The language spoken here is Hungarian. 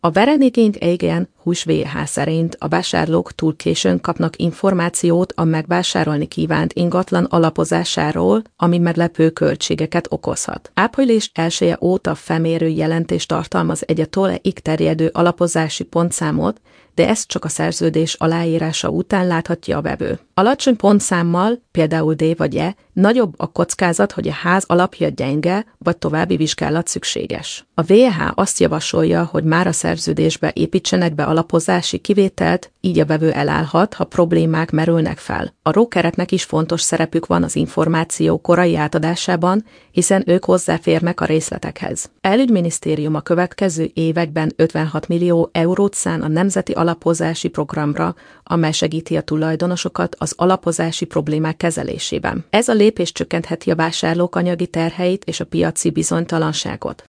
A Verenig igen hús VH szerint a vásárlók túl későn kapnak információt a megvásárolni kívánt ingatlan alapozásáról, ami meglepő költségeket okozhat. Április 1-e óta felmérő jelentés tartalmaz egy a toláig terjedő alapozási pontszámot, de ezt csak a szerződés aláírása után láthatja a vevő. Alacsony pontszámmal, például D vagy E, nagyobb a kockázat, hogy a ház alapja gyenge, vagy további vizsgálat szükséges. A VH azt javasolja, hogy már a szerződésbe építsenek be alapozási kivételt, így a vevő elállhat, ha problémák merülnek fel. A brokereknek is fontos szerepük van az információ korai átadásában, hiszen ők hozzáférnek a részletekhez. A Belügyminisztérium a következő években 56 millió eurót szán a Nemzeti Alapozási Programra, amely segíti a tulajdonosokat az alapozási problémák kezelésében. Ez a lépés csökkentheti a vásárlók anyagi terheit és a piaci bizonytalanságot.